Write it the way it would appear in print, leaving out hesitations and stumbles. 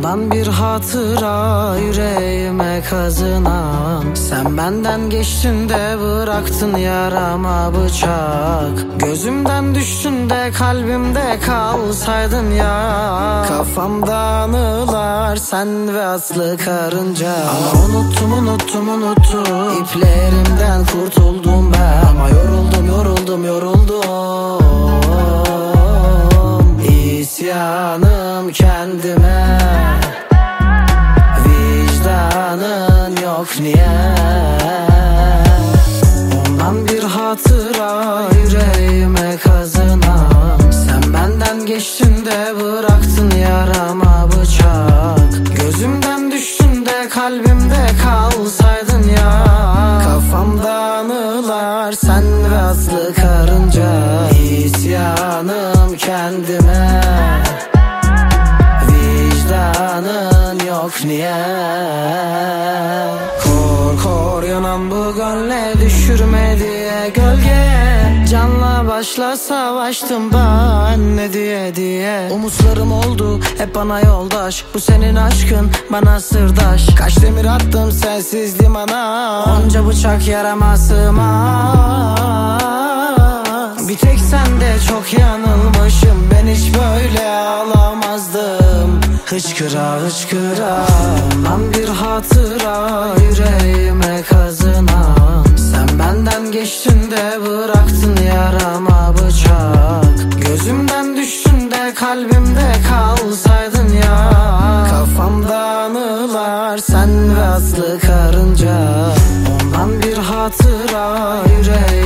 Ondan bir hatıra yüreğime kazınan. Sen benden geçtin de bıraktın yarama bıçak. Gözümden düştün de kalbimde kalsaydın ya. Kafamda anılar sen ve aslı karınca. Ama unuttum İplerimden kurtuldum ben. Ama yoruldum İsyanım kendime. Vicdanın yok niye? Ondan bir hatıra yüreğime kazınan. Sen benden geçtin de bıraktın yarama bıçak. Gözümden düştün de kalbimde kalsaydın ya. Kafamda anılar sen ve aslı karınca. İsyanım kendime. Vicdanın yok niye? Kor yanan bu gönle düşürme diye gölgeye. Canla başla savaştım ben ne diye. Umutlarım oldu hep bana yoldaş. Bu senin aşkın bana sırdaş. Kaç demir attım sensiz limana. Onca bıçak yarama sığmaz. Bir tek sende çok yanılmışım. Ben hiç böyle ağlamazdım. Hıçkıra ondan bir hatıra yüreğime kazınan. Sen benden geçtin de bıraktın yarama bıçak. Gözümden düştün de kalbimde kalsaydın ya. Kafamda anılar sen ve aslı karınca. Ondan bir hatıra yüreğime